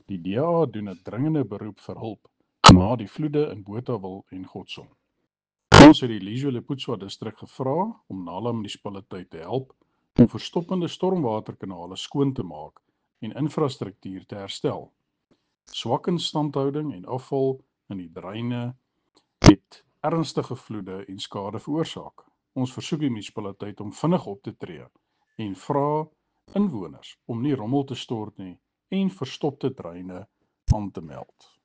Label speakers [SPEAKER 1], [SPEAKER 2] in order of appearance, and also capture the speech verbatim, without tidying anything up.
[SPEAKER 1] Die D A doen 'n dringende beroep vir hulp na die vloede in Botawil en Godson. Ons het die Lijo Lepotswa distrik gevra om Nala munisipaliteit te help om verstoppende stormwaterkanale skoon te maak en infrastruktuur te herstel. Swak instandhouding en afval in die dreine het ernstige vloede en skade veroorsaak. Ons versoek die munisipaliteit om vinnig op te tree en vra inwoners om nie rommel te stort nie en verstopte dreine aan te meld.